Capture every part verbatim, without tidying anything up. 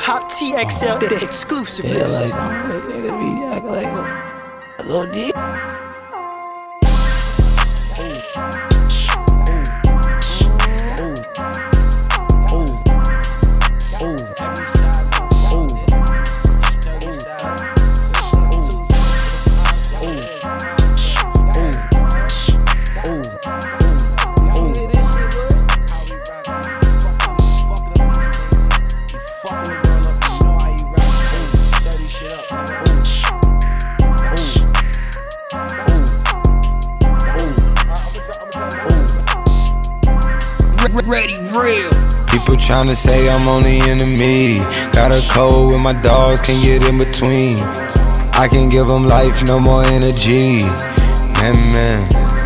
Pop T X L, the exclusive Yeah, list. like, nigga be acting like a little D. Ready, real. People tryna say I'm on the enemy. Got a code with my dogs, can't get in between. I can give them life, no more energy. Man, man,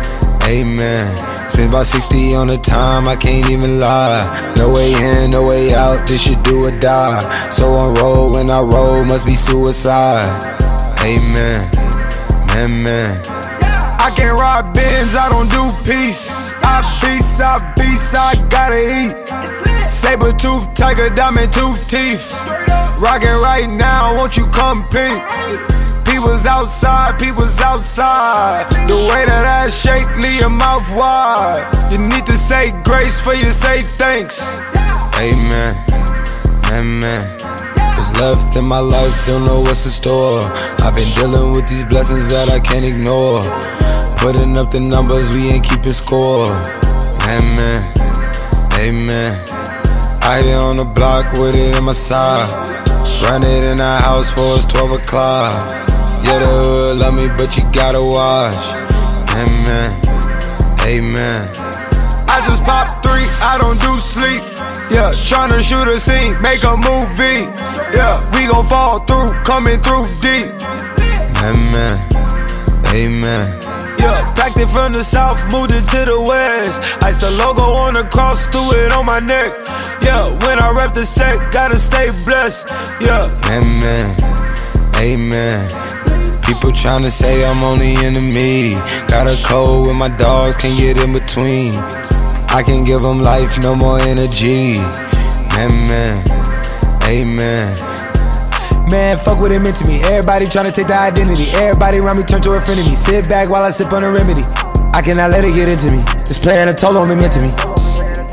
amen. Spent about sixty on the time, I can't even lie. No way in, no way out, this shit do or die. So on roll, when I roll, must be suicide. Amen, man, man. I can't ride Benz, I don't do peace. I beast, I beast, I gotta eat. Saber tooth, tiger, diamond tooth teeth. Rockin' right now, won't you come peep? People's outside, people's outside. The way that I shake, leave your mouth wide. You need to say grace for you say thanks. Amen, man, man. What's left in my life, don't know what's in store. I've been dealing with these blessings that I can't ignore. Putting up the numbers, we ain't keeping score. Amen, amen. I here on the block with it in my side. Run it in the house for it's twelve o'clock. Yeah, the hood love me, but you gotta watch. Amen, amen. I just pop three, I don't do sleep. Yeah, tryna shoot a scene, make a movie. Yeah, we gon' fall through, coming through deep. Amen, amen. Yeah, packed it from the south, moved it to the west. Iced the logo on the cross, threw it on my neck. Yeah, when I rep the set, gotta stay blessed. Yeah, amen, amen. People tryna say I'm on the enemy. Got a code with my dogs, can't get in between. I can give them life, no more energy. Amen, amen. Man, fuck what it meant to me. Everybody tryna take the identity. Everybody around me turn to a friend of me. Sit back while I sip on a remedy. I cannot let it get into me. This playing a toll on me mentally.